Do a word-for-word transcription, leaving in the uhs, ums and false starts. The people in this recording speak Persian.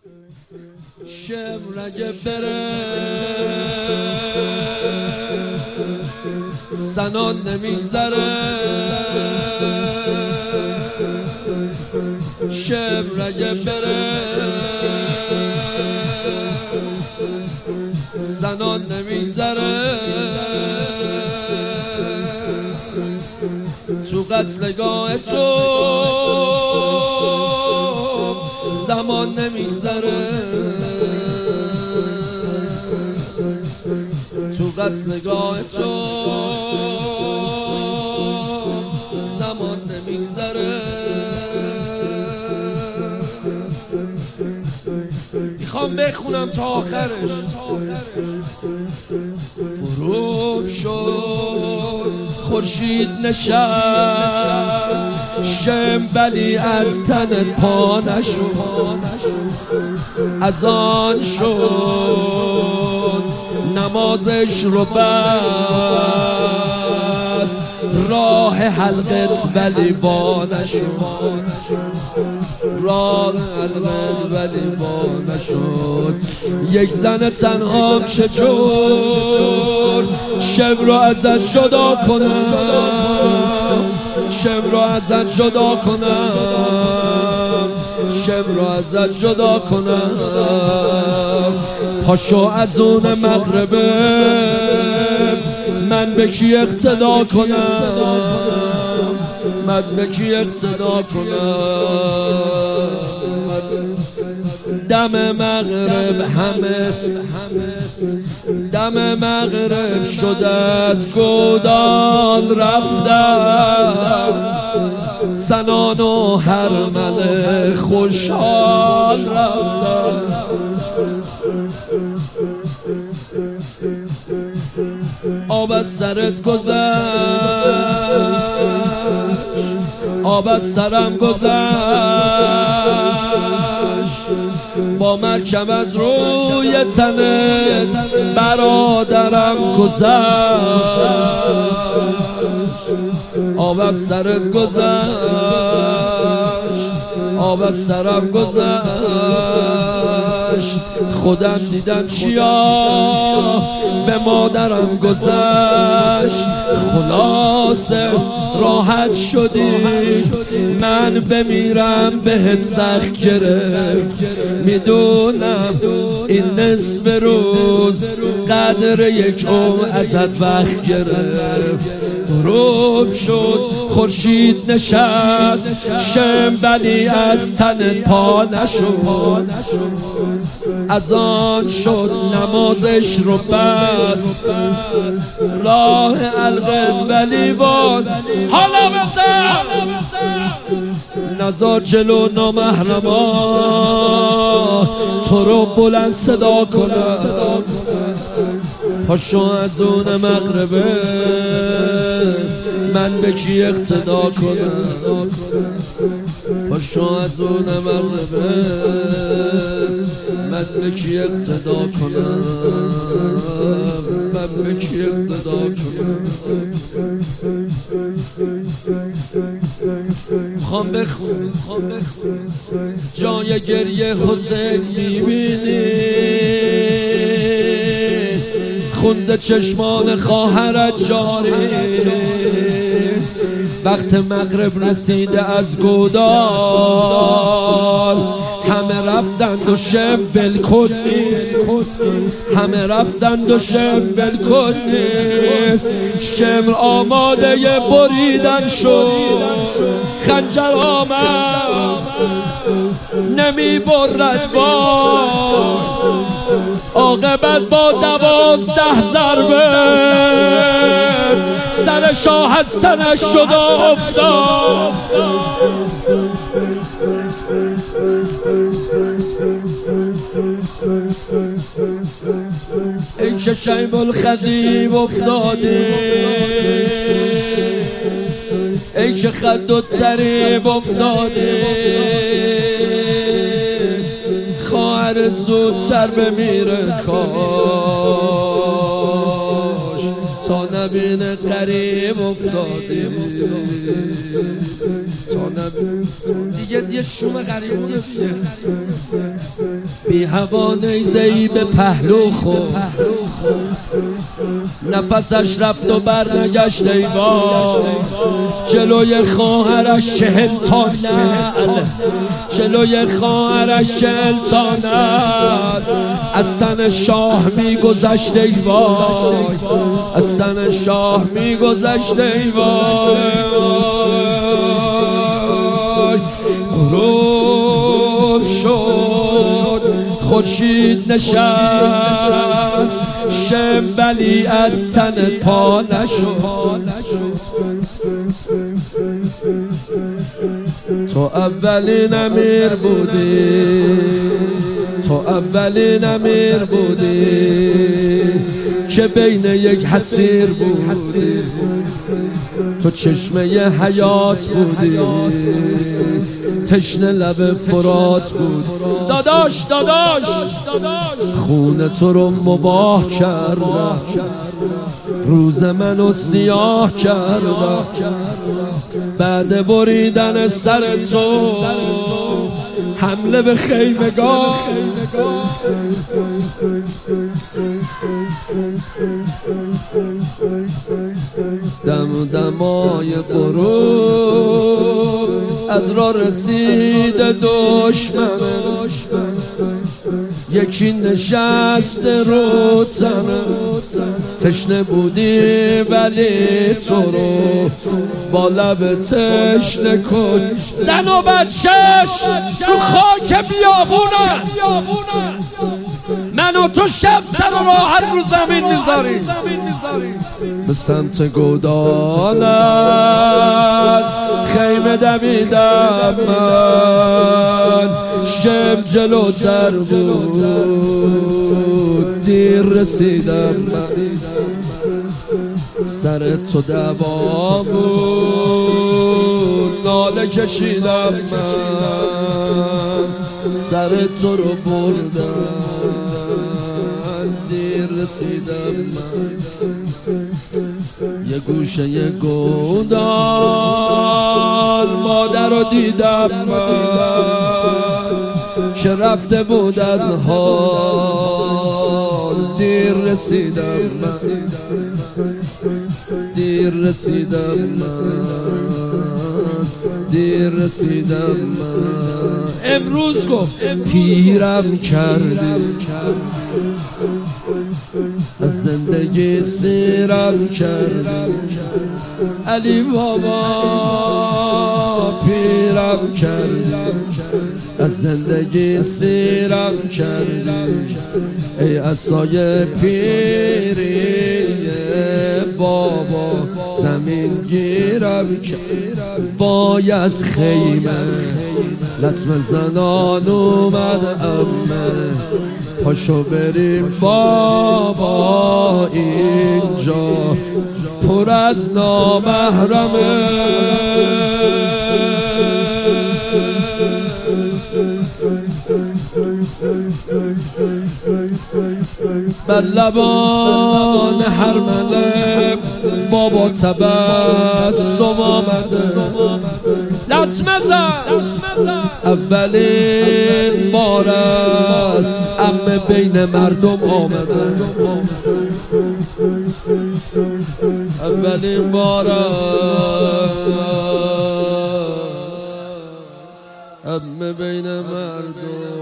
شمر اگه بره سنان نمیگذره، شمر اگه بره سنان نمیگذره، تو قتلگاه تو زمان نمیگذره، تو قتلگاه تو زمان نمیگذره. میخوام بخونم تا آخرش. غروب شد خورشید نشست، شنبلی از تنت پا نشد، از آن شد نمازش رو بست، راه حلقت ولی وا نشد، راه حلقت ولی وا نشد. یک زن تنها چجور شب رو ازت جدا کنم، شب رو ازت جدا کنم، شب رو ازت جدا کنم. پاشو از اون مغربه من به کی اقتدا کنم، من به کی اقتدا کنم. دم مغرب همه دم مغرب شد از گودال رفتم، سنان و هرمله خوشحال رفتم. آب از سرت گذشت، آب از سرم گذشت، با مرکب از روی تنت برادرم گذشت. آب از سرت گذشت، آب از سرم گذشت، خودم دیدم چیا به مادرم گذشت. خلاصه راحت شدی من بمیرم بهت سخت گرفت، میدونم این نصف روز قدر یک عمر ازت وقت گرفت. غروب شد خورشید نشست، شنبلی از تن پا نشد، از آن شد نمازش رو بست، راه القد ولی باد. حالا بزن نزار جلو نامحرما تو رو بلند صدا کنم. پاشو از اون مغربه من به کی اقتدا کنم، پاشو از اون مغربه من به کی اقتدا کنم، من به کی اقتدا کنم. خوام بخون جای گریه حسین میبینی، خونده چشمان خواهرت جاری، وقت مغرب رسیده از گودال، همه رفتند و شب ول کنی، همه رفتند و شب ول کنی. شمر آماده بریدن شد، خنجر آمد نمی برد باز، عاقبت با دوازده ضربه سر شاه از تنش جدا افتاد. ای چه شیب الخدیب افتاده، ای چه خد و طریب افتاده، خواهر زودتر بمیره کاش، تا نبینه قریب افتاده، تا نبینه دیگه دیگه شوم قریب نمیشه. بی هوا نیزه‌ای به پهلو خورد، نفسش رفت و برنگشت ای وای. جلوی خواهرش چهل تا نعل، جلوی خواهرش چهل تا نعل از تن شاه میگذشت ای وای، از تن شاه میگذشت ای وای. غروب شد خورشید نشست، شنبلی از تن پا نشد. تو اولین امیر بودی، تو اولین امیر بودی که بین یک حسیر بودی. تو چشمه حیات بودی، تشنه لب فرات بود. داداش داداش خون تو رو مباح کردم، روز منو سیاه کردم. بعد بریدن سر تو حمله به خیمگاه، دم و دمای غروب از را رسید دشمن، یکی نشسته رو تنت. تشنه بودی ولی تو رو با لب تشنه کن. زن و بچهش رو خاک بیابونه، من و تو شب سر و راحت رو زمین میذاریم. به سمت گودال از خیمه دویدم من، شب جلوتر بود دیر رسیدم من. سر تو دوا بود ناله کشیدم من، سر تو رو بردم دیر رسیدم من. یه گوشه یه گودال مادر رو دیدم من که رفته بود از حال، دیر رسیدم من، دیر رسیدم من، دیر رسیدم من. امروز گفت پیرم کردی، از زندگی سیرم کردی علی بابا، پیرم کردی از زندگی سیرم کردی. ای عصای پیری بابا زمین گیرم کردی. وای از خیمه لطمه زنان اومد امه، پاشو بریم بابا اینجا پر از نامحرمه. بر لبان هرمله بابا تبسم آمده، لطمه زن اولین بار است عمه بین مردم آمده، اولین بار است عمه بین مردم